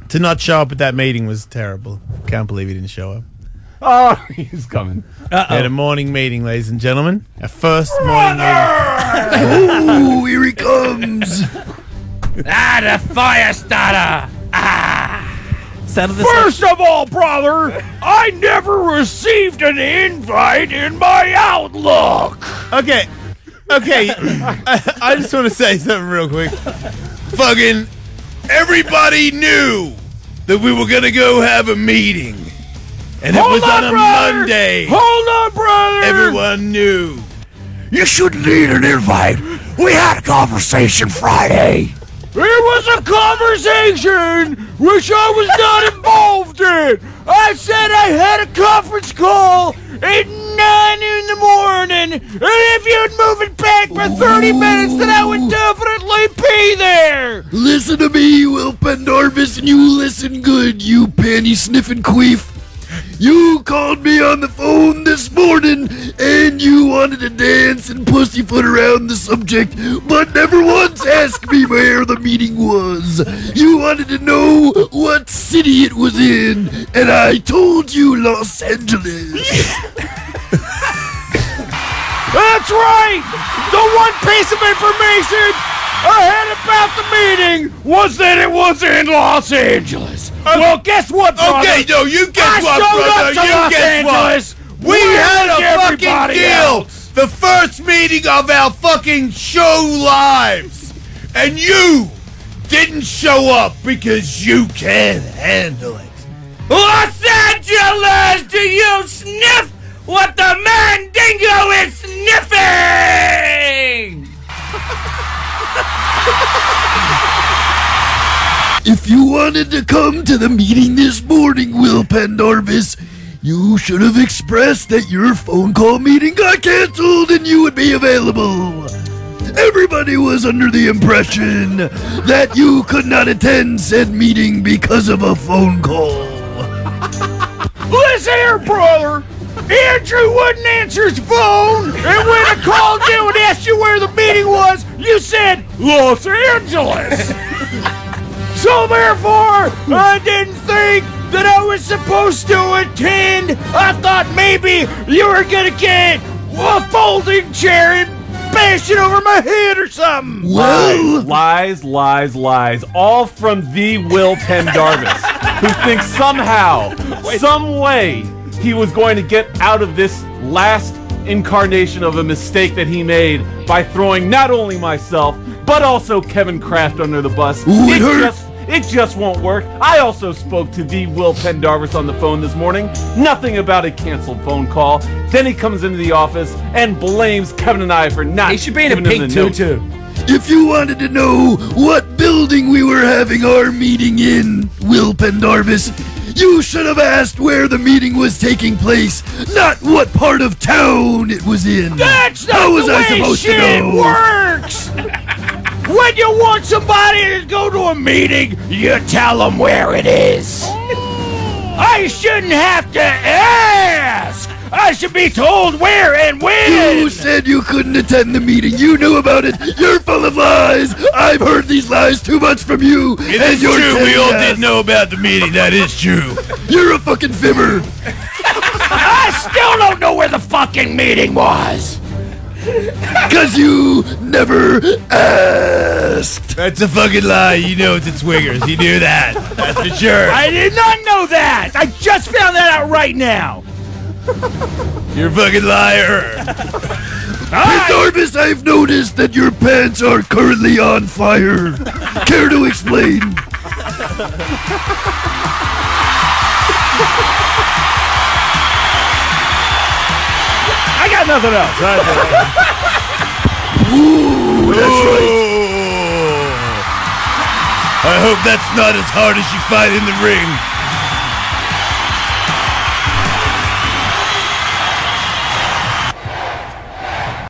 To not show up at that meeting was terrible. Can't believe he didn't show up. Oh, he's coming. We had a morning meeting, ladies and gentlemen. Our first morning meeting. Oh, here he comes. The fire starter. First of all, brother, I never received an invite in my Outlook. Okay. I just want to say something real quick. Fucking everybody knew that we were going to go have a meeting. And it was on a Monday. Hold on, brother. Everyone knew. You shouldn't need an invite. We had a conversation Friday. It was a conversation which I was not involved in. I said I had a conference call at 9 in the morning, and if you'd move it back for 30 minutes, then I would definitely be there. Listen to me, Will Pendarvis, and you listen good, you panty-sniffing queef. You called me on the phone this morning, and you wanted to dance and pussyfoot around the subject, but never once asked me where the meeting was. You wanted to know what city it was in, and I told you Los Angeles. That's right! The one piece of information I had about the meeting was that it was in Los Angeles. Well, guess what, brother? Okay, no, you guess what, brother? You guess what? We had a fucking deal. The first meeting of our fucking show lives. And you didn't show up because you can't handle it. Los Angeles, do you sniff what the Mandingo is sniffing? If you wanted to come to the meeting this morning, Will Pendarvis, you should have expressed that your phone call meeting got canceled and you would be available. Everybody was under the impression that you could not attend said meeting because of a phone call. Listen here, brother. Andrew wouldn't answer his phone, and when I called you and asked you where the meeting was, you said Los Angeles. So therefore, I didn't think that I was supposed to attend. I thought maybe you were gonna get a folding chair and bash it over my head or something. Well, Lies. All from the Will Pendarvis, who thinks somehow, some way, he was going to get out of this last incarnation of a mistake that he made by throwing not only myself, but also Kevin Kraft under the bus. It just won't work. I also spoke to the Will Pendarvis on the phone this morning. Nothing about a canceled phone call. Then he comes into the office and blames Kevin and I for not. He should be in a giving him pink the note. tutu. if you wanted to know what building we were having our meeting in, Will Pendarvis, you should have asked where the meeting was taking place, not what part of town it was in. That's not How was the I way supposed to shit know? works! When you want somebody to go to a meeting, you tell them where it is. I shouldn't have to ask! I should be told where and when! You said you couldn't attend the meeting. You knew about it. You're full of lies. I've heard these lies too much from you. It is true. We all did know about the meeting. That is true. You're a fucking fibber. I still don't know where the fucking meeting was! Because you never asked. That's a fucking lie. You know it's at Swingers. You knew that. That's for sure. I did not know that! I just found that out right now! You're a fucking liar. Pendarvis, I've noticed that your pants are currently on fire. Care to explain? I got nothing else. Ooh, that's right. I hope that's not as hard as you fight in the ring.